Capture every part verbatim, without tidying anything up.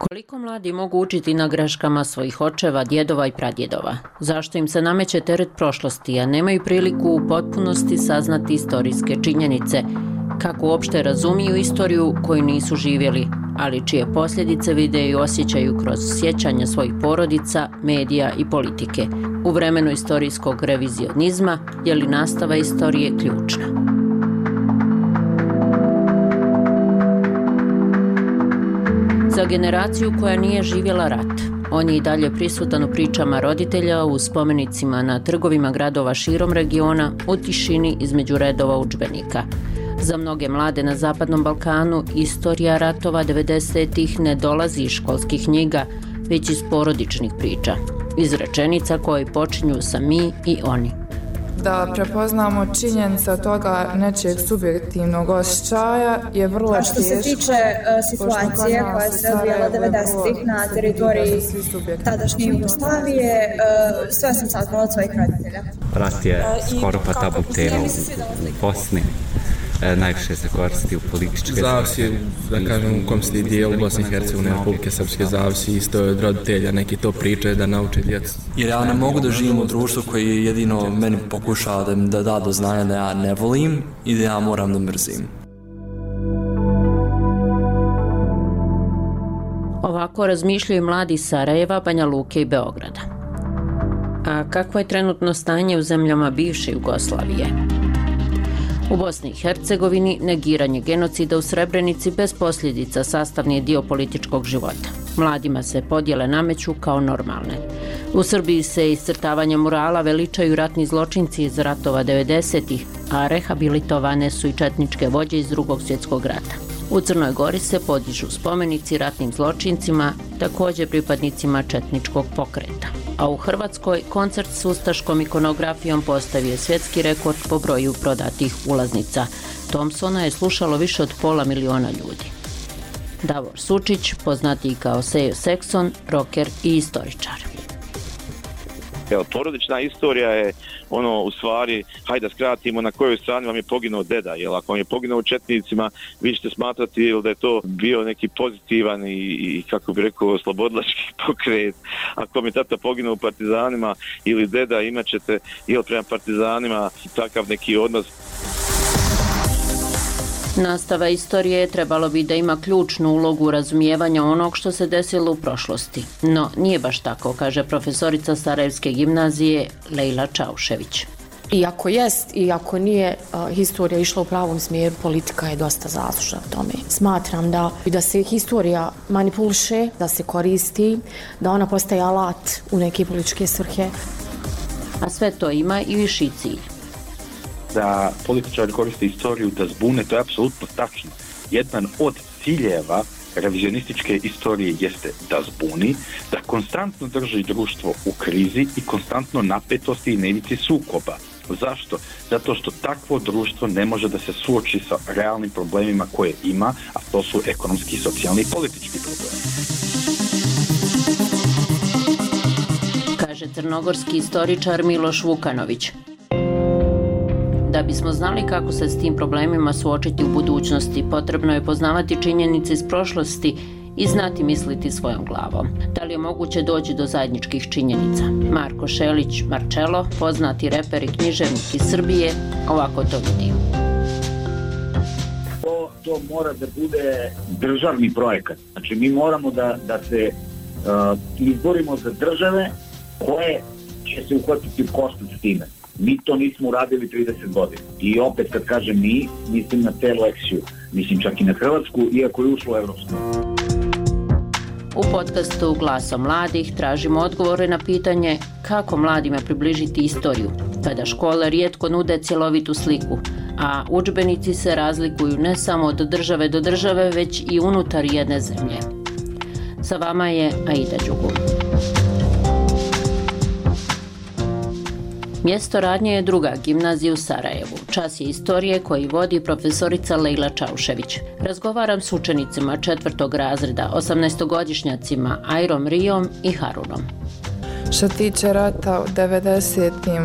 Koliko mladi mogu učiti na greškama svojih očeva, djedova i pradjedova? Zašto im se nameće teret prošlosti, a nemaju priliku u potpunosti saznati istorijske činjenice? Kako uopšte razumiju istoriju koju nisu živjeli, ali čije posljedice vide i osjećaju kroz sjećanja svojih porodica, medija i politike? U vremenu istorijskog revizionizma je li nastava istorije ključna? Za generaciju koja nije živjela rat, on je i dalje prisutan u pričama roditelja, u spomenicima na trgovima gradova širom regiona, u tišini između redova udžbenika. Za mnoge mlade na Zapadnom Balkanu istorija ratova devedesetih ne dolazi iz školskih knjiga, već iz porodičnih priča, iz rečenica koje počinju sa mi i oni. Da prepoznamo činjenice od toga nečijeg subjektivnog osjećaja je vrlo teško. Što se tiče uh, situacije koja se odvijala devedesetih na teritoriji tadašnje Jugoslavije, uh, sve sam saznala od svojih roditelja. Rat je skoro pa tabu tema u Bosni. E, najviše se koristi u političke... Zavisi, da kažem, u kom se dijelu Bosne i Hercegovine, Republike Srpske, zavisi isto od roditelja, neki to pričaju da nauče djecu. Jer ja ne mogu da živim u društvu koji jedino meni pokušava da mi da da do znanja da ja ne volim i da ja moram da mrzim. Ovako razmišljaju mladi iz Sarajeva, Banja Luke i Beograda. A kakvo je trenutno stanje u zemljama bivše Jugoslavije? U Bosni i Hercegovini negiranje genocida u Srebrenici bez posljedica sastavni je dio političkog života. Mladima se podjele nameću kao normalne. U Srbiji se iscrtavanjem murala veličaju ratni zločinci iz ratova devedesetih, a rehabilitovane su i četničke vođe iz Drugog svjetskog rata. U Crnoj Gori se podižu spomenici ratnim zločincima, također pripadnicima četničkog pokreta. A u Hrvatskoj koncert s ustaškom ikonografijom postavio svjetski rekord po broju prodatih ulaznica. Thompsona je slušalo više od pola miliona ljudi. Davor Sučić, poznatiji kao Sejo Sekson, rocker i istoričar. Evo, porodična istorija je ono, u stvari, hajde da skratimo na kojoj strani vam je poginuo deda, jer ako vam je poginuo u četnicima, vi ćete smatrati da je to bio neki pozitivan i, i kako bi rekao, slobodlački pokret. Ako vam je tata poginuo u partizanima ili deda, imat ćete ili prema partizanima takav neki odnos. Nastava istorije trebalo bi da ima ključnu ulogu u razumijevanju onog što se desilo u prošlosti. No, nije baš tako, kaže profesorica Sarajevske gimnazije Lejla Čaušević. Iako jest, iako nije uh, historija išla u pravom smjeru, politika je dosta zaslužna u tome. Smatram da, da se historija manipuliše, da se koristi, da ona postaje alat u neke političke svrhe. A sve to ima i viši cilj. Da političari koriste istoriju da zbune, to je apsolutno tačno. Jedan od ciljeva revizionističke istorije jeste da zbuni, da konstantno drži društvo u krizi i konstantno napetosti i na ivici sukoba. Zašto? Zato što takvo društvo ne može da se suoči sa realnim problemima koje ima, a to su ekonomski, socijalni i politički problemi. Kaže crnogorski istoričar Miloš Vukanović. Da bismo znali kako se s tim problemima suočiti u budućnosti, potrebno je poznavati činjenice iz prošlosti i znati misliti svojom glavom. Da li je moguće doći do zajedničkih činjenica? Marko Šelić Marcello, poznati reper i književnik iz Srbije, ovako to vidi. To, to mora da bude državni projekat. Znači mi moramo da, da se uh, izborimo za države koje će se uhvatiti u koštac s time. Mi to nismo uradili trideset godina. I opet kad kažem mi, mislim na celu eksiju. Mislim čak i na Hrvatsku, iako je ušlo u Evropsku. U podcastu Glasom mladih tražimo odgovore na pitanje kako mladima približiti istoriju, kada škole rijetko nude cjelovitu sliku, a udžbenici se razlikuju ne samo od države do države, već i unutar jedne zemlje. Sa vama je Aida Đugum. Mjesto radnje je druga gimnazija u Sarajevu. Čas je istorije koji vodi profesorica Lejla Čaušević. Razgovaram s učenicima četvrtog razreda, osamnaestogodišnjacima Ajrom Rijom i Harunom. Što tiče rata u devedesetim,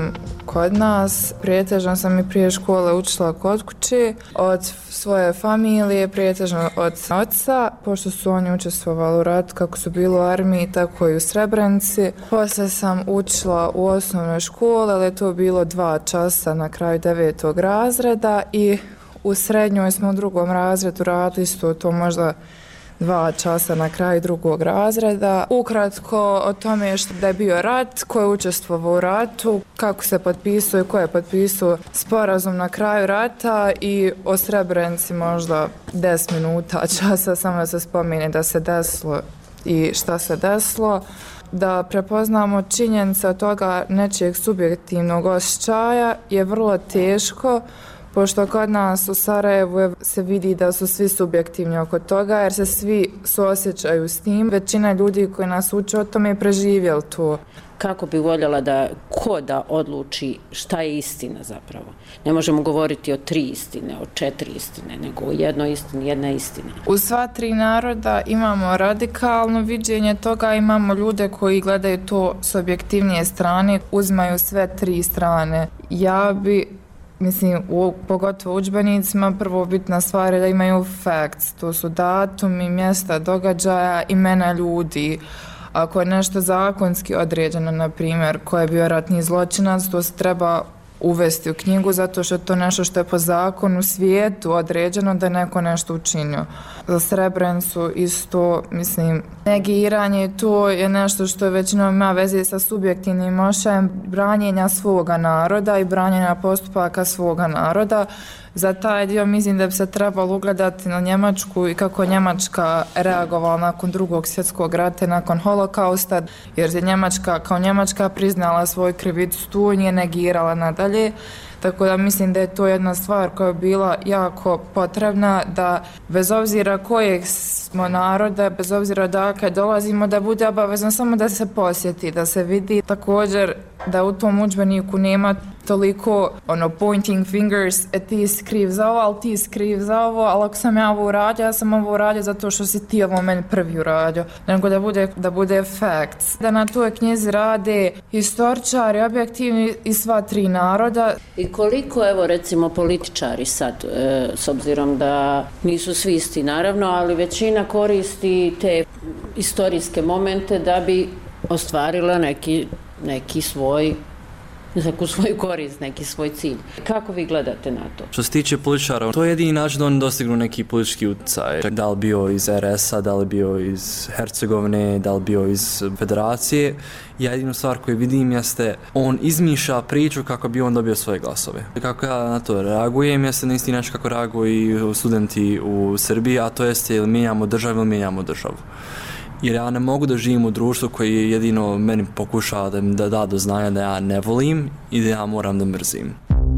kod nas. Prijetežno sam i prije škole učila kod kuće, od svoje familije, prijetežno od oca, pošto su oni učestvovali u ratu kako su bili u armiji, tako i u Srebrenici. Poslije sam učila u osnovnoj školi, ali je to bilo dva časa na kraju devetog razreda i u srednjoj smo u drugom razredu radili isto to možda dva časa na kraju drugog razreda. Ukratko o tome što da je bio rat, ko je učestvovao u ratu, kako se potpisao i ko je potpisao sporazum na kraju rata i o Srebrenici možda deset minuta časa samo da se spomene da se desilo i šta se desilo. Da prepoznamo činjenice od toga nečijeg subjektivnog osjećaja je vrlo teško, pošto kod nas u Sarajevu se vidi da su svi subjektivni oko toga, jer se svi suosjećaju s tim. Većina ljudi koji nas uče o tome je preživjeli to. Kako bi voljela da ko da odluči šta je istina zapravo? Ne možemo govoriti o tri istine, o četiri istine, nego o jednoj istini, jedna istina. U sva tri naroda imamo radikalno viđenje toga, imamo ljude koji gledaju to s objektivnije strane, uzmaju sve tri strane. Ja bi Mislim, u, pogotovo u udžbenicima, prvo bitna stvar je da imaju facts, to su datumi, mjesta događaja, imena ljudi. Ako je nešto zakonski određeno, na primjer, ko je bio ratni zločinac, to se treba uvesti u knjigu, zato što je to nešto što je po zakonu svijetu određeno da je neko nešto učinio. Za Srebrenicu isto, mislim, negiranje to je nešto što je većinom ima veze sa subjektivnim ošajem branjenja svoga naroda i branjenja postupaka svoga naroda. Za taj dio mislim da bi se trebalo ugledati na Njemačku i kako Njemačka reagovala nakon drugog svjetskog rata, nakon holokausta, jer je Njemačka kao Njemačka priznala svoju krivicu tu i nije negirala nadalje. Tako da mislim da je to jedna stvar koja je bila jako potrebna, da bez obzira kojeg smo naroda, bez obzira odakle dolazimo, da bude obavezno samo da se posjeti, da se vidi. Također da u tom udžbeniku nema toliko ono pointing fingers, e ti si kriv za ovo, ali ti si kriv za ovo, ali ako sam ja ovo uradio, ja sam ovo uradio zato što si ti ovo meni prvi uradio. Nego da bude, da bude facts. Da na toj knjizi rade historičari, objektivni i sva tri naroda. I koliko, evo recimo, političari sad, e, s obzirom da nisu svi isti naravno, ali većina koristi te istorijske momente da bi ostvarila neki, neki svoj neku svoju korist, neki svoj cilj. Kako vi gledate na to? Što se tiče političara, to je jedini način da oni dostignu neki politički utjecaj. Da li bio iz er es a, da li bio iz Hercegovine, da li bio iz Federacije. Ja jedinu stvar koju vidim jeste, on izmišlja priču kako bi on dobio svoje glasove. Kako ja na to reagujem, jeste na isti način kako reaguju studenti u Srbiji, a to jeste ili mijenjamo državu ili mijenjamo državu. Jer ja ne mogu da živim u društvu koji jedino meni pokušava da mi da, da do znanja da ja ne volim i da ja moram da mrzim.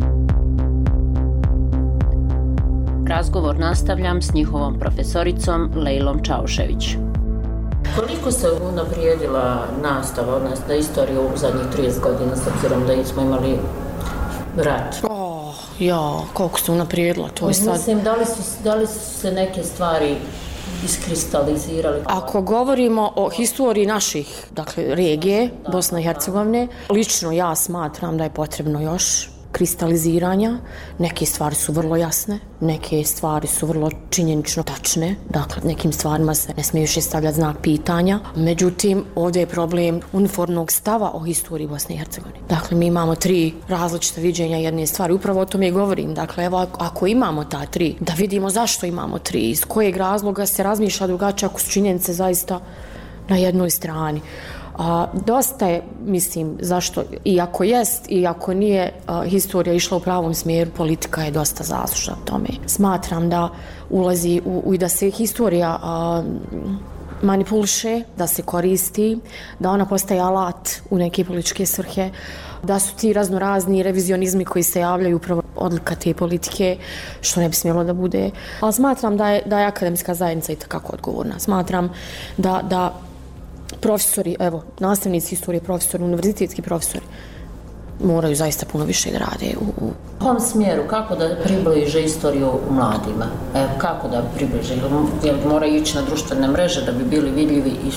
Razgovor nastavljam s njihovom profesoricom Lejlom Čaušević. Koliko se unaprijedila nastava, odnosno istorija u zadnjih trideset godina, s obzirom da smo imali rat? Oh, ja, koliko se unaprijedila, to je sad... Mislim, da li su, da li su se neke stvari iskristalizirali? Ako govorimo o historiji naših, dakle, regije, Bosne i Hercegovine, lično ja smatram da je potrebno još kristaliziranja. Neke stvari su vrlo jasne, neke stvari su vrlo činjenično tačne, dakle, nekim stvarima se ne smije više stavljati znak pitanja. Međutim, ovdje je problem uniformnog stava o historiji Bosne i Hercegovine. Dakle, mi imamo tri različite viđenja jedne stvari, upravo o tome govorim. Dakle, evo, ako imamo ta tri, da vidimo zašto imamo tri, iz kojeg razloga se razmišlja drugačije ako su činjenice zaista na jednoj strani. A, dosta je, mislim, zašto, i ako jest, i ako nije a, historija išla u pravom smjeru, politika je dosta zaslužna u tome. Smatram da ulazi u, u i da se historija a, manipuliše, da se koristi, da ona postaje alat u neke političke svrhe, da su ti raznorazni revizionizmi koji se javljaju upravo odlika te politike, što ne bi smjelo da bude. Ali smatram da je, da je akademska zajednica i takako odgovorna. Smatram da, da profesori, evo, nastavnici historije, profesori, univerzitetski profesori, moraju zaista puno više da rade u... U kom smjeru, kako da približe istoriju mladima? Evo, kako da približe? Jel moraju ići na društvene mreže da bi bili vidljivi i...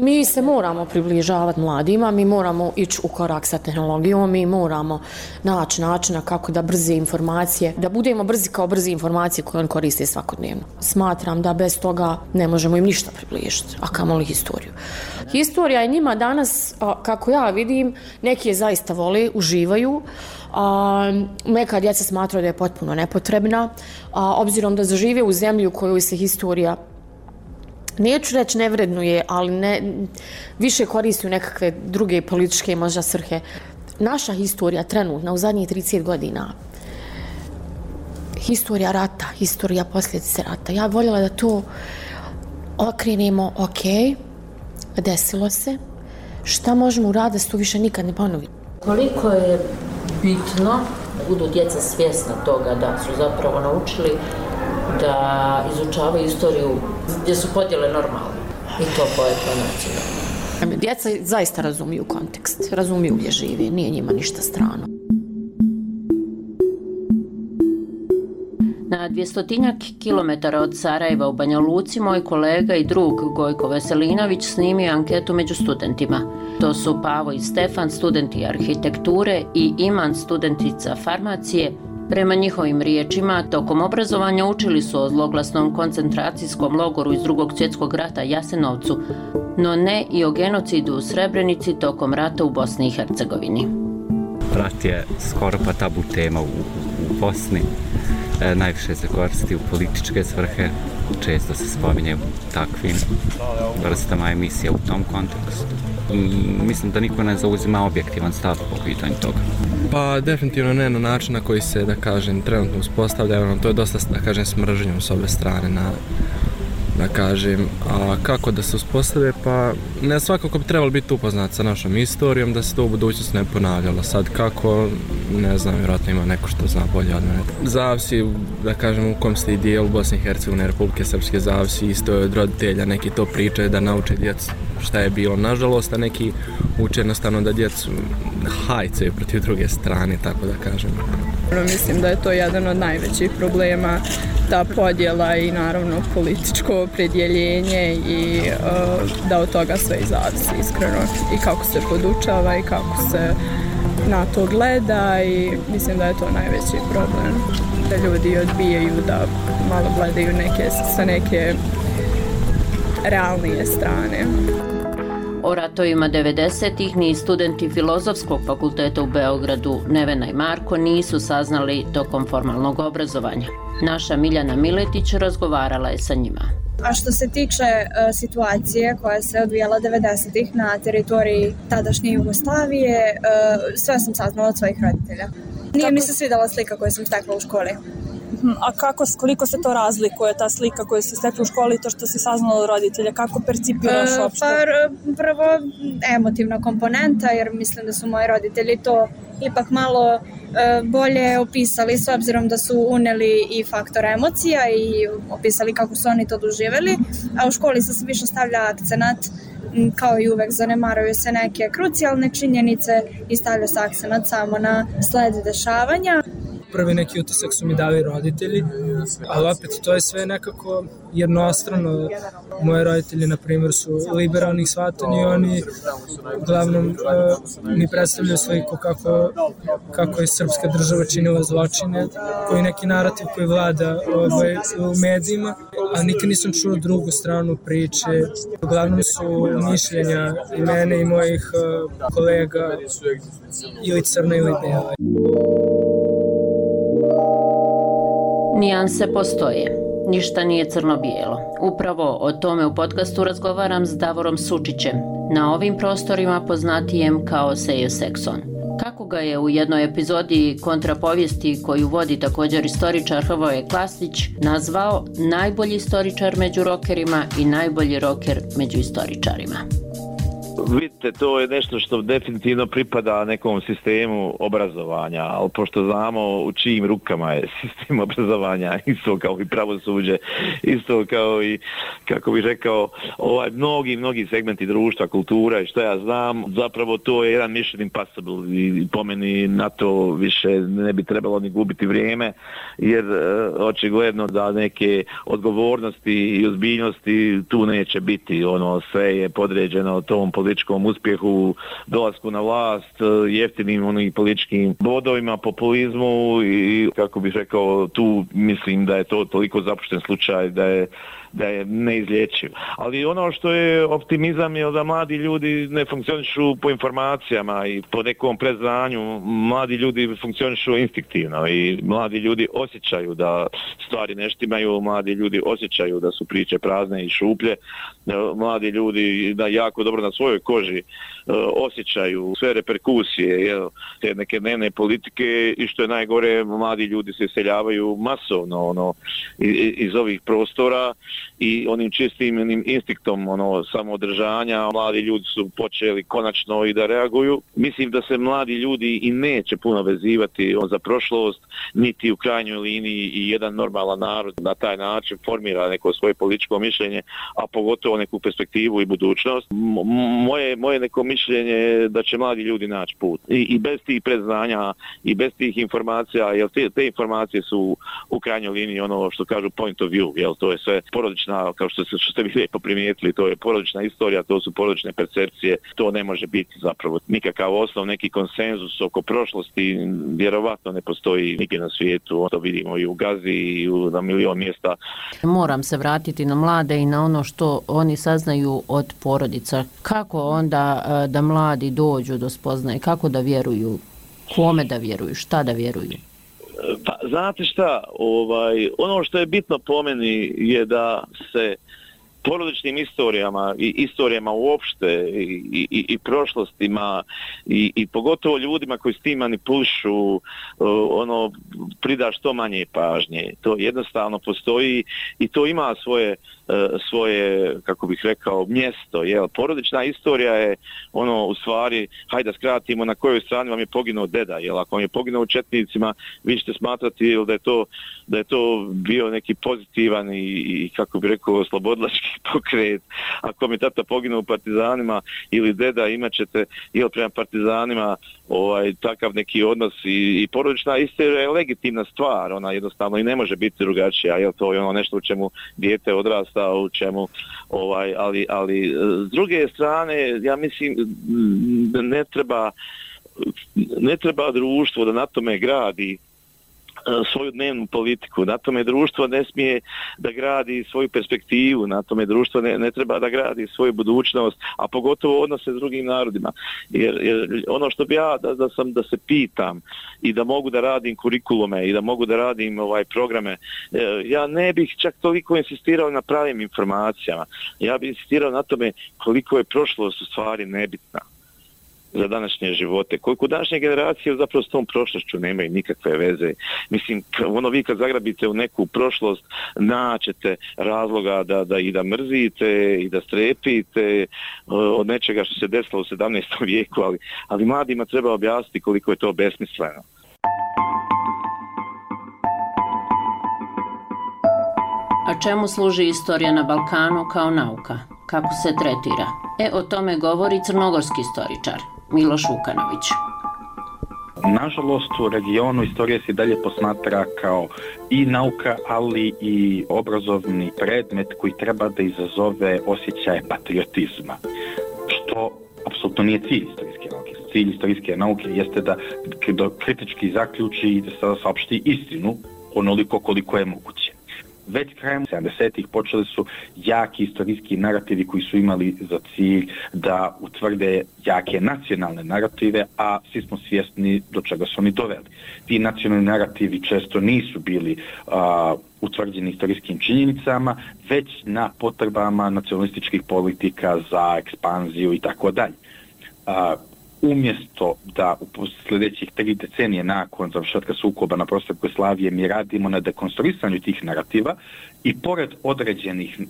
Mi se moramo približavati mladima, mi moramo ići u korak sa tehnologijom, mi moramo naći načina kako da brze informacije, da budemo brzi kao brze informacije koje on koriste svakodnevno. Smatram da bez toga ne možemo im ništa približiti, a kamoli historiju. Historija je njima danas, kako ja vidim, neki je zaista vole, uživaju, a neka djeca smatraju da je potpuno nepotrebna, a obzirom da zažive u zemlji u kojoj se historija, neću reći ne vrednuje, ali ne, više koristi u nekakve druge političke možda svrhe. Naša historija trenutna u zadnjih trideset godina, historija rata, historija posljedice rata, ja bih voljela da to okrenemo, ok, desilo se, šta možemo uraditi da se to više nikad ne ponovi. Koliko je bitno da budu djeca svjesna toga da su zapravo naučili da izučavaju istoriju gdje su podjele normalne i to po etnoj nacionalnoj. Djeca zaista razumiju kontekst, razumiju gdje žive, nije njima ništa strano. Na dvjestotinjak kilometara od Sarajeva u Banja Luci moj kolega i drug Gojko Veselinović snimio anketu među studentima. To su Pavo i Stefan, studenti arhitekture, i Iman, studentica farmacije. Prema njihovim riječima, tokom obrazovanja učili su o zloglasnom koncentracijskom logoru iz Drugog svjetskog rata Jasenovcu, no ne i o genocidu u Srebrenici tokom rata u Bosni i Hercegovini. Rat je skoro pa tabu tema u, u Bosni. E, najviše se koristi u političke svrhe, često se spominje u takvim vrstama emisija u tom kontekstu. Mislim da niko ne zauzima objektivan stav po pitanju toga. Pa definitivno ne na način na koji se, da kažem, trenutno uspostavlja, to je dosta, da kažem, smržnjom s ove strane, na, da kažem, a kako da se uspostave, pa ne svakako bi trebalo biti upoznat sa našom istorijom, da se to u budućnosti ne ponavljalo. Sad kako, ne znam, vjerojatno ima neko što zna bolje od mene. Zavisi, da kažem, u kom ste i dijelu Bosne i Hercegovine, Republike Srpske, zavisi isto od roditelja, neki to pričaju da nauče djecu šta je bilo. Nažalost, a neki uče jednostavno da djecu hajcaju protiv druge strane, tako da kažem. Mislim da je to jedan od najvećih problema, ta podjela i naravno političko opredjeljenje i uh, da od toga sve i zavisi iskreno i kako se podučava i kako se na to gleda i mislim da je to najveći problem. Da ljudi odbijaju da malo gledaju neke, sa neke realnije strane. O ratovima devedesetih ni studenti Filozofskog fakulteta u Beogradu Nevena i Marko nisu saznali tokom formalnog obrazovanja. Naša Miljana Miletić razgovarala je sa njima. A što se tiče uh, situacije koja se odvijala devedesetih na teritoriji tadašnje Jugoslavije, uh, sve sam saznala od svojih roditelja. Nije Tako... mi se svidjela slika koju sam stekla u školi. A kako, koliko se to razlikuje, ta slika koju se stekla u školi i to što si saznala od roditelja? Kako percipiraš uopšte? Pa prvo emotivna komponenta, jer mislim da su moji roditelji to ipak malo bolje opisali s obzirom da su uneli i faktor emocija i opisali kako su oni to doživjeli, a u školi se više stavlja akcenat, kao i uvek zanemaruju se neke krucijalne činjenice i stavlja se akcenat samo na sled dešavanja. Prvi neki utisak su mi dali roditelji, ali opet to je sve nekako jednostrano. Moji roditelji, na primjer, su liberalnih shvatanja i oni uglavnom uh, mi predstavljaju sliku kako, kako je srpska država činila zločine, koji neki narativ koji vlada ovaj, u medijima, a nikad nisam čuo drugu stranu priče. Uglavnom su mišljenja i mene i mojih uh, kolega ili crna ili bela. Nijanse postoje. Ništa nije crno-bijelo. Upravo o tome u podcastu razgovaram s Davorom Sučićem, na ovim prostorima poznatijem kao Sejo Sekson. Kako ga je u jednoj epizodi kontrapovijesti koju vodi također istoričar Hrvoje Klasić nazvao najbolji istoričar među rokerima i najbolji roker među istoričarima. Vidite, to je nešto što definitivno pripada nekom sistemu obrazovanja, ali pošto znamo u čijim rukama je sistem obrazovanja, isto kao i pravosuđe, isto kao i, kako bih rekao, ovaj, mnogi, mnogi segmenti društva, kultura i što ja znam, zapravo to je jedan mission impossible i po meni na to više ne bi trebalo ni gubiti vrijeme, jer očigledno da neke odgovornosti i ozbiljnosti tu neće biti. Ono, sve je podređeno tom političkom uspjehu, dolasku na vlast, jeftinim onih političkim bodovima, populizmu i, kako bih rekao, tu mislim da je to toliko zapušten slučaj da je da je neizlječiv. Ali ono što je optimizam je da mladi ljudi ne funkcionišu po informacijama i po nekom predznanju. Mladi ljudi funkcionišu instinktivno i mladi ljudi osjećaju da stvari ne štimaju, mladi ljudi osjećaju da su priče prazne i šuplje. Mladi ljudi da jako dobro na svojoj koži osjećaju sve reperkusije, jel, te neke dnevne politike i što je najgore, mladi ljudi se iseljavaju masovno ono, iz ovih prostora i onim čistim onim instinktom ono, samoodržanja mladi ljudi su počeli konačno i da reaguju. Mislim da se mladi ljudi i neće puno vezivati za prošlost, niti u krajnjoj liniji i jedan normalan narod na taj način formira neko svoje političko mišljenje, a pogotovo neku perspektivu i budućnost. Moje, moje neko mišljenje je da će mladi ljudi naći put. I, i bez tih predznanja i bez tih informacija, jer te, te informacije su u krajnjoj liniji ono što kažu point of view, jel, to je sve porodična, kao što, se, što ste vi lijepo primijetili, to je porodična istorija, to su porodične percepcije, to ne može biti zapravo nikakav osnov, neki konsenzus oko prošlosti, vjerovatno ne postoji nigdje na svijetu, to vidimo i u Gazi i u, na milion mjesta. Moram se vratiti na mlade i na ono što oni saznaju od porodica. Kako onda da mladi dođu do spoznaje, kako da vjeruju, kome da vjeruju, šta da vjeruju? Pa, znate šta, ovaj, ono što je bitno po meni je da se porodičnim istorijama i istorijama uopšte i, i, i prošlostima i, i pogotovo ljudima koji s tim manipulišu uh, ono, prida što manje pažnje. To jednostavno postoji i to ima svoje svoje, kako bih rekao, mjesto. Jel? Porodična istorija je ono, u stvari, hajde da skratimo na kojoj strani vam je poginuo deda. Jel? Ako vam je poginuo u četnicima, vi ćete smatrati jel, da, je to, da je to bio neki pozitivan i, i kako bih rekao, slobodlački pokret. Ako vam je tata poginuo u partizanima ili deda, imat ćete jel, prema partizanima ovaj, takav neki odnos i, i porodična istorija je legitimna stvar. Ona jednostavno i ne može biti drugačija. Jel? To je ono nešto u čemu dijete odrasta, u čemu, ovaj, ali, ali s druge strane, ja mislim da ne treba, ne treba društvo da na tome gradi svoju dnevnu politiku. Na tome društvo ne smije da gradi svoju perspektivu, na tome društvo ne, ne treba da gradi svoju budućnost, a pogotovo odnose s drugim narodima. Jer, jer ono što bi ja da, da sam da se pitam i da mogu da radim kurikulume i da mogu da radim ovaj programe, ja ne bih čak toliko insistirao na pravim informacijama. Ja bih insistirao na tome koliko je prošlost u stvari nebitna za današnje živote. Koliko današnje generacije zapravo s tom prošlošću nemaju nikakve veze. Mislim, ono vi kad zagrabite u neku prošlost, naćete razloga da, da i da mrzite i da strepite od nečega što se desilo u sedamnaestom vijeku, ali, ali mladima treba objasniti koliko je to besmisleno. A čemu služi istorija na Balkanu kao nauka? Kako se tretira? E, o tome govori crnogorski istoričar Miloš Vukanović. Nažalost, u regionu istorija se dalje posmatra kao i nauka, ali i obrazovni predmet koji treba da izazove osjećaje patriotizma, što apsolutno nije cilj istorijske nauke. Cilj istorijske nauke jeste da, da kritički zaključi i da saopšti istinu onoliko koliko je moguće. Već krajem sedamdesetih počeli su jaki istorijski narativi koji su imali za cilj da utvrde jake nacionalne narative, a svi smo svjesni do čega su oni doveli. Ti nacionalni narativi često nisu bili a, utvrđeni istorijskim činjenicama, već na potrebama nacionalističkih politika za ekspanziju i tako dalje. Umjesto da u sljedećih tri decenije nakon završetka sukoba na prostoru Jugoslavije mi radimo na dekonstruisanju tih narativa i pored određenih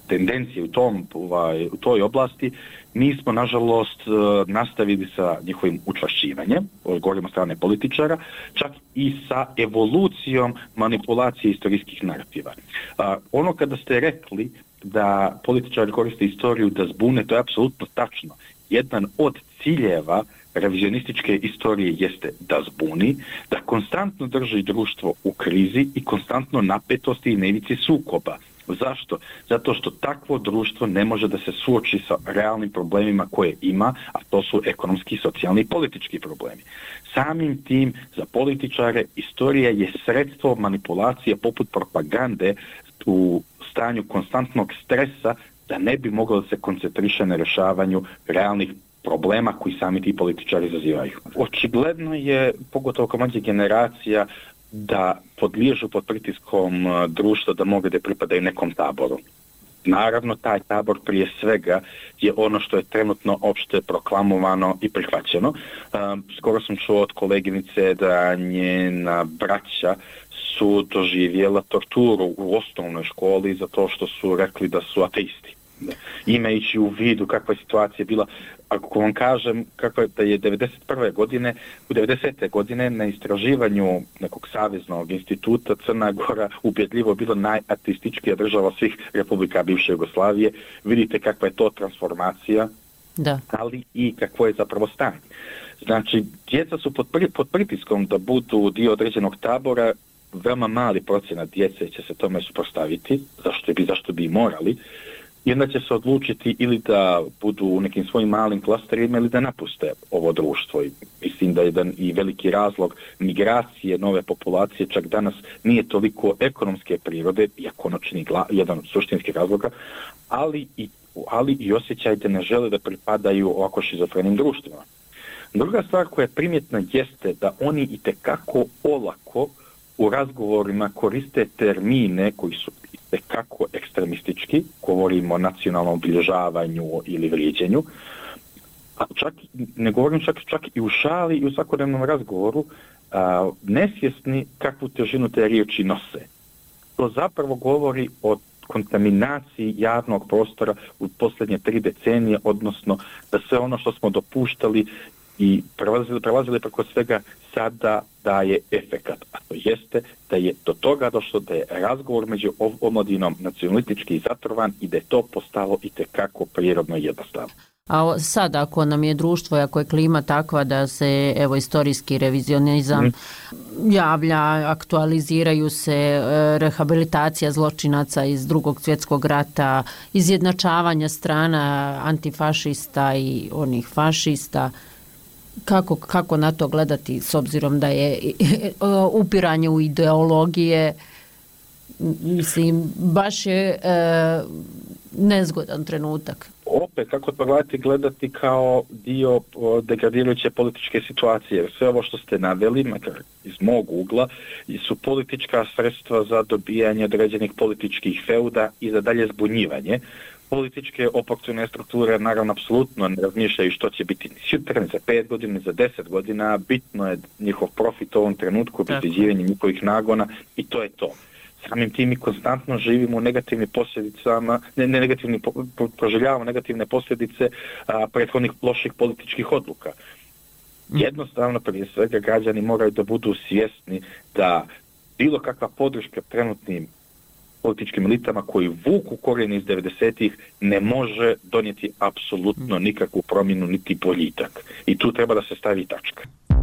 tendencije u, tom, ovaj, u toj oblasti, mi smo, nažalost, nastavili sa njihovim učvršćivanjem, govorimo strane političara, čak i sa evolucijom manipulacije istorijskih narativa. A, ono kada ste rekli da političari koriste istoriju da zbune, to je apsolutno tačno. Jedan od ciljeva revizionističke istorije jeste da zbuni, da konstantno drži društvo u krizi i konstantno napetosti i na ivici sukoba. Zašto? Zato što takvo društvo ne može da se suoči sa realnim problemima koje ima, a to su ekonomski, socijalni i politički problemi. Samim tim, za političare, istorija je sredstvo manipulacije poput propagande u stanju konstantnog stresa da ne bi moglo da se koncentriše na rješavanju realnih problema koji sami ti političari izazivaju. Očigledno je, pogotovo kao mlađa generacija, da podliježu pod pritiskom društva da mogu da pripadaju nekom taboru. Naravno, taj tabor prije svega je ono što je trenutno opšte proklamovano i prihvaćeno. Skoro sam čuo od koleginice da njena braća su doživjela torturu u osnovnoj školi zato što su rekli da su ateisti. Imajući u vidu kakva je situacija bila, ako vam kažem kakva je, da je devedeset prve godine, u devedesete godine na istraživanju nekog saveznog instituta Crna Gora ubjedljivo bila najateističkija država svih republika bivše Jugoslavije, vidite kakva je to transformacija, da. Ali i kakvo je zapravo stanje. Znači, djeca su pod, pri, pod pritiskom da budu dio određenog tabora, veoma mali procenat djece će se tome suprotstaviti, zašto bi, zašto bi morali, i onda će se odlučiti ili da budu u nekim svojim malim klasterima ili da napuste ovo društvo. I mislim da je jedan i veliki razlog migracije nove populacije čak danas nije toliko ekonomske prirode, iako ono čini jedan od suštinskih razloga, ali i, ali i osjećaj da ne žele da pripadaju ovako šizofrenim društvima. Druga stvar koja je primjetna jeste da oni itekako olako u razgovorima koriste termine koji su kako ekstremistički, govorimo o nacionalnom obilježavanju ili vrijeđenju, a čak, ne govorim čak, čak i u šali i u svakodnevnom razgovoru, a, nesvjesni kakvu težinu te riječi nose. To zapravo govori o kontaminaciji javnog prostora u posljednje tri decenije, odnosno da sve ono što smo dopuštali i prelazili, prelazili preko svega sada daje efekat, a to jeste da je do toga došlo da je razgovor među omladinom nacionalistički zatrovan i da je to postalo itekako prirodno i jednostavno. A sad ako nam je društvo, ako je klima takva da se evo istorijski revizionizam mm. javlja, aktualiziraju se, rehabilitacija zločinaca iz Drugog svjetskog rata, izjednačavanje strana antifašista i onih fašista, Kako, kako na to gledati s obzirom da je upiranje u ideologije, mislim, baš je e, nezgodan trenutak. Opet, kako to gledati, gledati kao dio degradirajuće političke situacije, jer sve ovo što ste naveli, makar iz mog ugla, su politička sredstva za dobijanje određenih političkih feuda i za dalje zbunjivanje. Političke oportune strukture naravno apsolutno ne razmišljaju što će biti sutra, za pet godina, za deset godina, bitno je njihov profit u ovom trenutku, obezbeđivanje njihovih nagona i to je to. Samim tim mi konstantno živimo u negativnim posljedicama, ne, ne negativni, po, proživljavamo negativne posljedice a, prethodnih loših političkih odluka. Jednostavno, prije svega, građani moraju da budu svjesni da bilo kakva podrška trenutnim političkim elitama koji vuku korijene iz devedesetih ne može donijeti apsolutno nikakvu promjenu niti boljitak. I tu treba da se stavi tačka.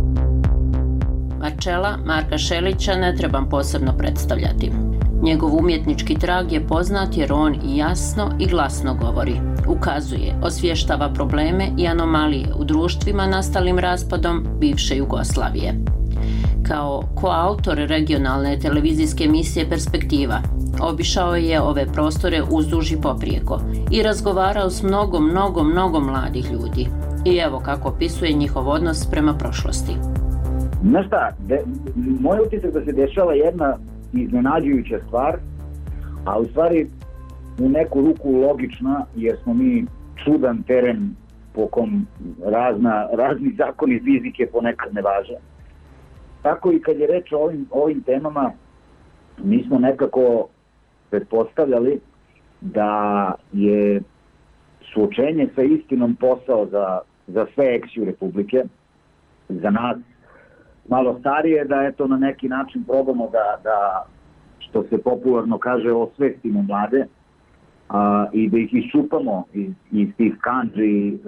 Marčela Marka Šelića ne trebam posebno predstavljati. Njegov umjetnički trag je poznat jer on i jasno i glasno govori. Ukazuje, osvještava probleme i anomalije u društvima nastalim raspadom bivše Jugoslavije. Kao koautor regionalne televizijske emisije Perspektiva, obišao je ove prostore uzduž i poprijeko i razgovarao s mnogo, mnogo, mnogo mladih ljudi. I evo kako opisuje njihov odnos prema prošlosti. Znaš šta, de, moj utisak da se dešava jedna iznenađujuća stvar, a u stvari u neku ruku logična, jer smo mi čudan teren po kom razna, razni zakoni fizike ponekad ne važe. Tako i kad je reč o ovim, ovim temama, mi smo nekako pretpostavljali da je suočenje sa istinom posao za, za sve eksiju Republike, za nas malo starije, da eto na neki način probamo da, da što se popularno kaže, osvestimo mlade a, i da ih iščupamo iz, iz tih kandži e,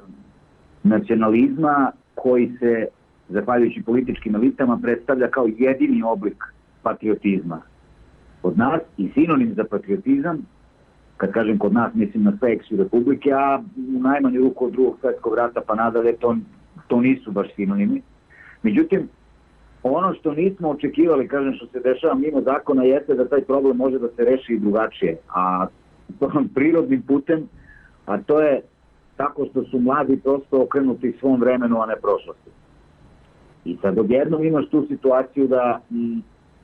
nacionalizma koji se, zahvaljujući političkim elitama, predstavlja kao jedini oblik patriotizma. Kod nas i sinonim za patriotizam, kad kažem kod nas, mislim na sve eksiju Republike, a u najmanju ruku od drugog svjetskog rata pa nadalje, to, to nisu baš sinonimi. Međutim, ono što nismo očekivali, kažem, što se dešava mimo zakona, jeste da taj problem može da se reši i drugačije, a prirodnim putem, a to je tako što su mladi prosto okrenuti svom vremenu, a ne prošlosti. I sad odjednom imaš tu situaciju da m,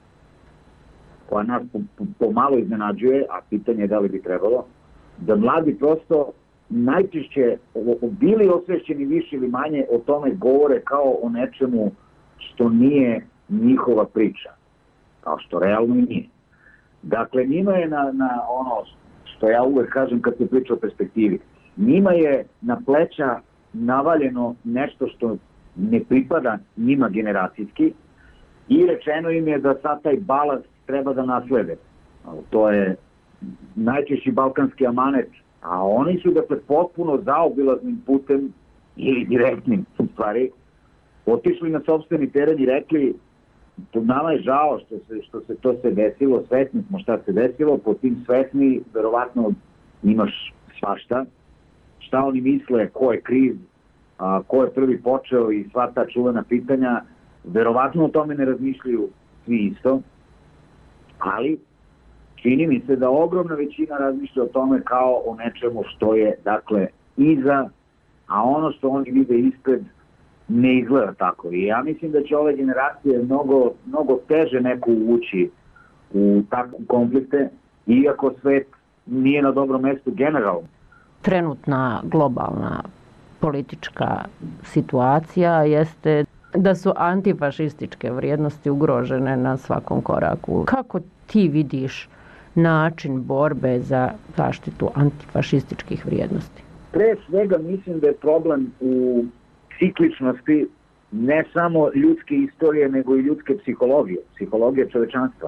koja nas pomalo iznenađuje, a pitanje je da li bi trebalo, da mladi prosto najčešće bili osvešćeni više ili manje o tome govore kao o nečemu što nije njihova priča, kao što realno i nije. Dakle, njima je na, na ono što ja uvek kažem kad se priča o perspektivi, njima je na pleća navaljeno nešto što ne pripada njima generacijski i rečeno im je da sad taj balast treba da naslede. To je najčešći balkanski amanet, a oni su dakle potpuno zaobilaznim putem ili direktnim u stvari otišli na sopstveni teren i rekli nama je žao što se, što se to se desilo, svesni smo šta se desilo, po tim svesni verovatno imaš svašta, šta oni misle, ko je kriv, a, ko je prvi počeo i sva ta čuvena pitanja, verovatno o tome ne razmišljaju svi isto, ali čini mi se da ogromna većina razmišlja o tome kao o nečemu što je, dakle, iza, a ono što oni vide ispred ne izgleda tako. I ja mislim da će ove generacije mnogo, mnogo teže neko uvući u takve konflikte, iako svet nije na dobrom mestu generalno. Trenutna globalna politička situacija jeste da su antifašističke vrijednosti ugrožene na svakom koraku. Kako ti vidiš način borbe za zaštitu antifašističkih vrijednosti? Pre svega mislim da je problem u cikličnosti ne samo ljudske istorije, nego i ljudske psihologije, psihologije čovečanstva.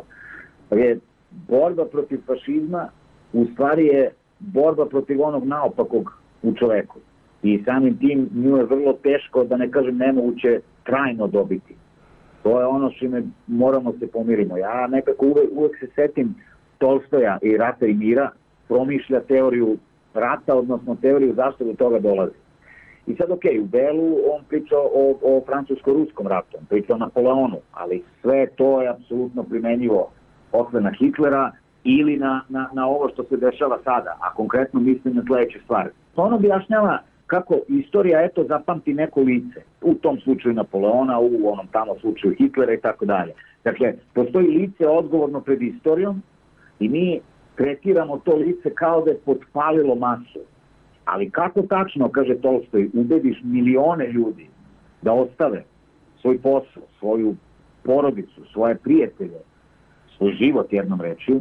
Je borba protiv fašizma u stvari je borba protiv onog naopakog u čoveku. I samim tim nju je vrlo teško, da ne kažem nemoguće, trajno dobiti. To je ono što me moramo se pomirimo. Ja nekako uvek, uvek se setim Tolstoja i Rata i mira, promišlja teoriju rata, odnosno teoriju zašto do toga dolazi. I sad, ok, u Belu on priča o, o francusko-ruskom ratu, on priča o Napoleonu, ali sve to je apsolutno primenjivo posle na Hitlera ili na, na, na ovo što se dešava sada, a konkretno mislim na sledeće stvari. On objašnjava kako istorija, eto, zapamti neko lice, u tom slučaju Napoleona, u onom tamo slučaju Hitlera i tako dalje. Dakle, postoji lice odgovorno pred istorijom i mi tretiramo to lice kao da je potpalilo masu. Ali kako tačno, kaže Tolstoj, ubediš milione ljudi da ostave svoj posao, svoju porodicu, svoje prijatelje, svoj život jednom rečju,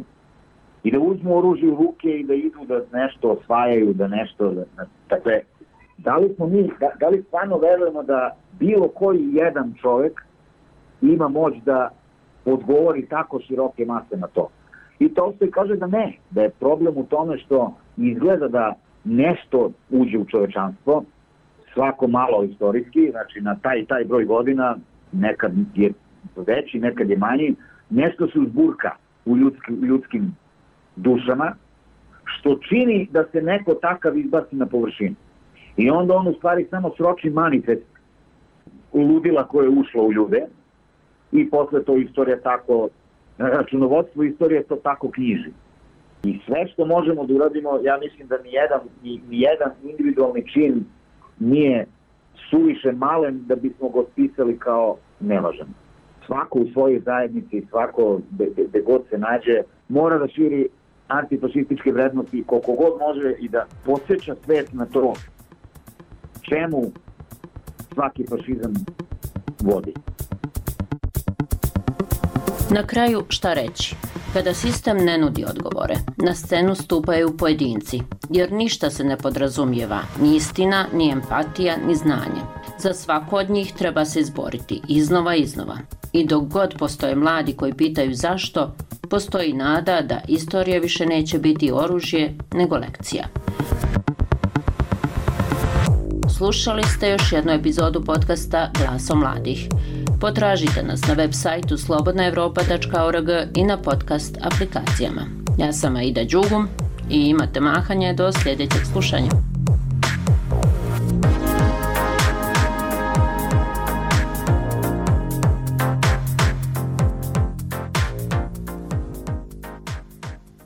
i da uzmu oružje u ruke i da idu da nešto osvajaju, da nešto... Da, dakle, da li smo mi, da, da li stvarno verujemo da bilo koji jedan čovjek ima moć da odgovori tako široke mase na to? I Tolstoj kaže da ne, da je problem u tome što izgleda da nešto uđe u čovečanstvo, svako malo istorijski, znači na taj taj broj godina, nekad je veći, nekad je manji, nešto se uzburka u ljudski, ljudskim dušama, što čini da se neko takav izbaci na površinu. I onda on u stvari samo sroči manifest ludila koje je ušlo u ljude i posle to istorija tako, računovodstvo istorije to tako knjiži. I sve što možemo da uradimo, ja mislim da nijedan, nijedan individualni čin nije suviše malen da bismo ga otpisali kao nevažan. Svako u svojoj zajednici, svako gde god se nađe, mora da širi antifašističke vrednosti koliko god može i da podsjeća svet na to čemu svaki fašizam vodi. Na kraju šta reći? Kada sistem ne nudi odgovore, na scenu stupaju pojedinci, jer ništa se ne podrazumijeva, ni istina, ni empatija, ni znanje. Za svako od njih treba se izboriti iznova i iznova. I dok god postoje mladi koji pitaju zašto, postoji nada da istorija više neće biti oružje nego lekcija. Slušali ste još jednu epizodu podcasta Glasom mladih. Potražite nas na web sajtu slobodna evropa tačka org i na podcast aplikacijama. Ja sam Aida Đugum i imate mahanje do sljedećeg slušanja.